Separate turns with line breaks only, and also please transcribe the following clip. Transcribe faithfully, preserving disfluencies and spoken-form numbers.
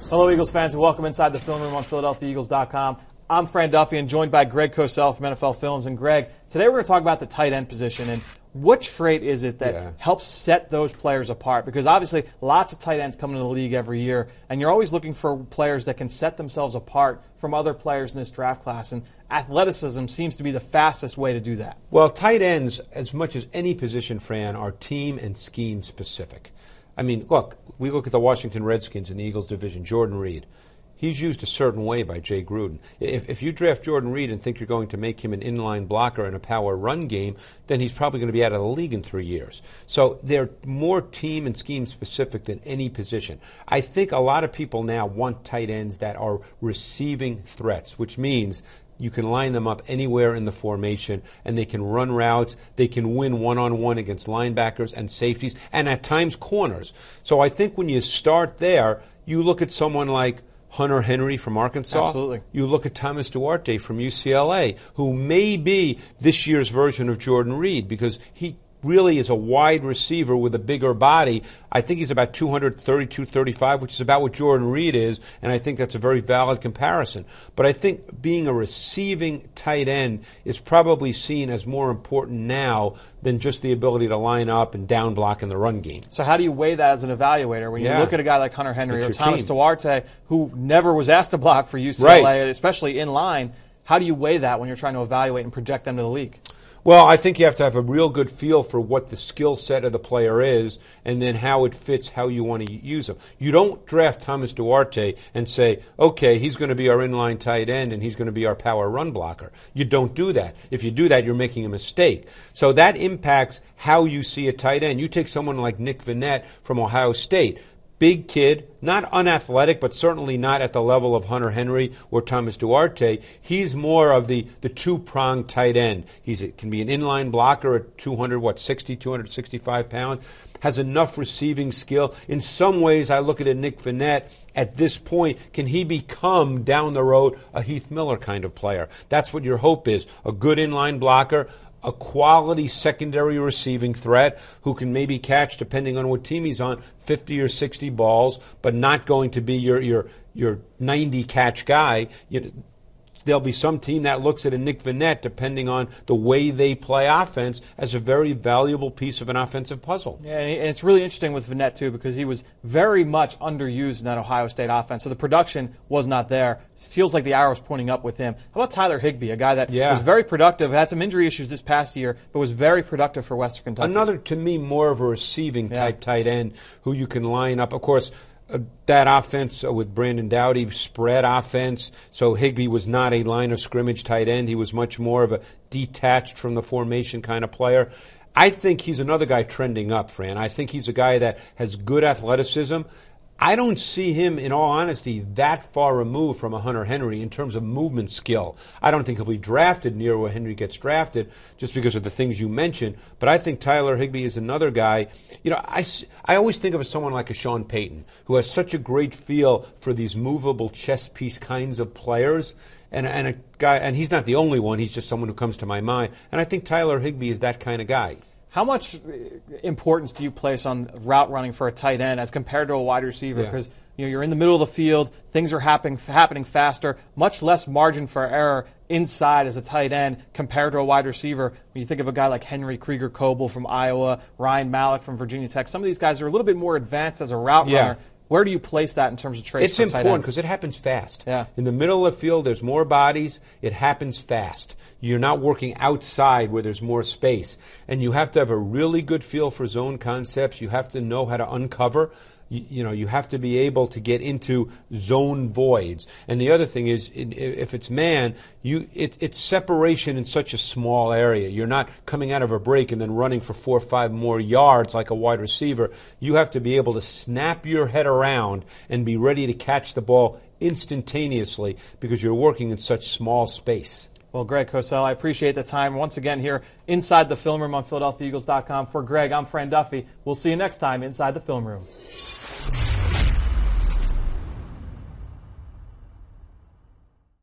Hello, Eagles fans, and welcome inside the film room on Philadelphia Eagles dot com. I'm Fran Duffy, and joined by Greg Cosell from N F L Films. And Greg, today we're going to talk about the tight end position and what trait is it that yeah. helps set those players apart? Because obviously, lots of tight ends come into the league every year, and you're always looking for players that can set themselves apart from other players in this draft class. And athleticism seems to be the fastest way to do that.
Well, tight ends, as much as any position, Fran, are team and scheme specific. I mean, look, we look at the Washington Redskins in the Eagles division, Jordan Reed. He's used a certain way by Jay Gruden. If, if you draft Jordan Reed and think you're going to make him an inline blocker in a power run game, then he's probably going to be out of the league in three years. So they're more team and scheme specific than any position. I think a lot of people now want tight ends that are receiving threats, which means you can line them up anywhere in the formation, and they can run routes. They can win one-on-one against linebackers and safeties, and at times corners. So I think when you start there, you look at someone like Hunter Henry from Arkansas.
Absolutely.
You look at Thomas Duarte from U C L A, who may be this year's version of Jordan Reed because he really is a wide receiver with a bigger body. I think he's about two thirty-two, thirty-five, which is about what Jordan Reed is, and I think that's a very valid comparison. But I think being a receiving tight end is probably seen as more important now than just the ability to line up and down block in the run game.
So how do you weigh that as an evaluator when you
yeah.
look at a guy like Hunter Henry
it's
or Thomas
team.
Duarte, who never was asked to block for U C L A,
right.
especially in line? How do you weigh that when you're trying to evaluate and project them to the league?
Well, I think you have to have a real good feel for what the skill set of the player is and then how it fits how you want to use him. You don't draft Thomas Duarte and say, okay, he's going to be our inline tight end and he's going to be our power run blocker. You don't do that. If you do that, you're making a mistake. So that impacts how you see a tight end. You take someone like Nick Vannett from Ohio State. Big kid, not unathletic, but certainly not at the level of Hunter Henry or Thomas Duarte. He's more of the, the two-pronged tight end. He can be an inline blocker at two hundred, what, sixty, two sixty-five pounds, has enough receiving skill. In some ways, I look at a Nick Vannett at this point, can he become, down the road, a Heath Miller kind of player? That's what your hope is, a good inline blocker, a quality secondary receiving threat who can maybe catch, depending on what team he's on, fifty or sixty balls, but not going to be your your your ninety catch guy. You, there'll be some team that looks at a Nick Vannett, depending on the way they play offense, as a very valuable piece of an offensive puzzle.
Yeah, and it's really interesting with Vannett, too, because he was very much underused in that Ohio State offense. So the production was not there. It feels like the arrow's pointing up with him. How about Tyler Higbee, a guy that
yeah.
was very productive, had some injury issues this past year, but was very productive for Western Kentucky?
Another, to me, more of a receiving type
yeah.
tight end who you can line up. Of course, Uh, that offense uh, with Brandon Doughty, spread offense, so Higbee was not a line of scrimmage tight end. He was much more of a detached from the formation kind of player. I think he's another guy trending up, Fran. I think he's a guy that has good athleticism. I don't see him, in all honesty, that far removed from a Hunter Henry in terms of movement skill. I don't think he'll be drafted near where Henry gets drafted just because of the things you mentioned, but I think Tyler Higbee is another guy. You know, I, I always think of someone like a Sean Payton, who has such a great feel for these movable chess piece kinds of players. And, and a guy, and he's not the only one, he's just someone who comes to my mind. And I think Tyler Higbee is that kind of guy.
How much importance do you place on route running for a tight end as compared to a wide receiver? Because yeah. you know, you're in the middle of the field, things are happening happening faster, much less margin for error inside as a tight end compared to a wide receiver. When you think of a guy like Henry Krieger-Coble from Iowa, Ryan Mallett from Virginia Tech, some of these guys are a little bit more advanced as a route
yeah.
runner. Where do you place that in terms of traits?
It's
for tight
important
ends?
because it happens fast.
Yeah.
In the middle of the field, there's more bodies. It happens fast. You're not working outside where there's more space. And you have to have a really good feel for zone concepts. You have to know how to uncover. You, you know, you have to be able to get into zone voids. And the other thing is, if it's man, you it, it's separation in such a small area. You're not coming out of a break and then running for four or five more yards like a wide receiver. You have to be able to snap your head around and be ready to catch the ball instantaneously because you're working in such small space.
Well, Greg Cosell, I appreciate the time once again here inside the film room on Philadelphia Eagles dot com. For Greg, I'm Fran Duffy. We'll see you next time inside the film room.